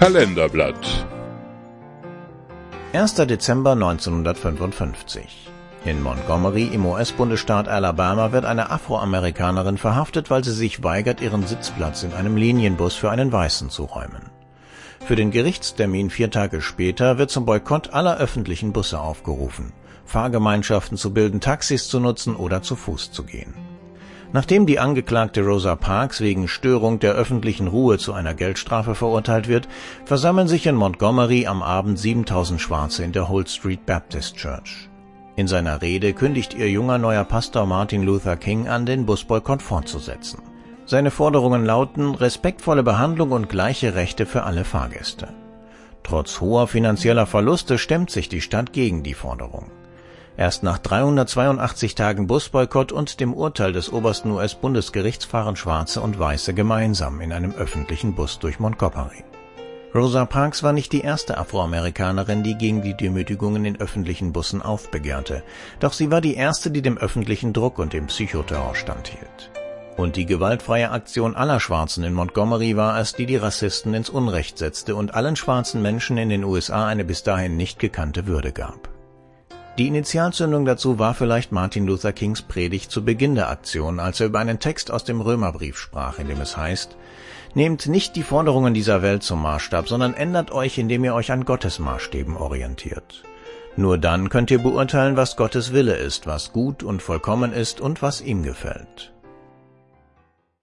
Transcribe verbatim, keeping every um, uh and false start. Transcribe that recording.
Kalenderblatt. erster Dezember neunzehnhundertfünfundfünfzig. In Montgomery im U S-Bundesstaat Alabama wird eine Afroamerikanerin verhaftet, weil sie sich weigert, ihren Sitzplatz in einem Linienbus für einen Weißen zu räumen. Für den Gerichtstermin vier Tage später wird zum Boykott aller öffentlichen Busse aufgerufen, Fahrgemeinschaften zu bilden, Taxis zu nutzen oder zu Fuß zu gehen. Nachdem die Angeklagte Rosa Parks wegen Störung der öffentlichen Ruhe zu einer Geldstrafe verurteilt wird, versammeln sich in Montgomery am Abend siebentausend Schwarze in der Holt Street Baptist Church. In seiner Rede kündigt ihr junger neuer Pastor Martin Luther King an, den Busboykott fortzusetzen. Seine Forderungen lauten respektvolle Behandlung und gleiche Rechte für alle Fahrgäste. Trotz hoher finanzieller Verluste stemmt sich die Stadt gegen die Forderung. Erst nach dreihundertzweiundachtzig Tagen Busboykott und dem Urteil des obersten U S-Bundesgerichts fahren Schwarze und Weiße gemeinsam in einem öffentlichen Bus durch Montgomery. Rosa Parks war nicht die erste Afroamerikanerin, die gegen die Demütigungen in öffentlichen Bussen aufbegehrte, doch sie war die erste, die dem öffentlichen Druck und dem Psychoterror standhielt. Und die gewaltfreie Aktion aller Schwarzen in Montgomery war es, die die Rassisten ins Unrecht setzte und allen schwarzen Menschen in den U S A eine bis dahin nicht gekannte Würde gab. Die Initialzündung dazu war vielleicht Martin Luther Kings Predigt zu Beginn der Aktion, als er über einen Text aus dem Römerbrief sprach, in dem es heißt: Nehmt nicht die Forderungen dieser Welt zum Maßstab, sondern ändert euch, indem ihr euch an Gottes Maßstäben orientiert. Nur dann könnt ihr beurteilen, was Gottes Wille ist, was gut und vollkommen ist und was ihm gefällt.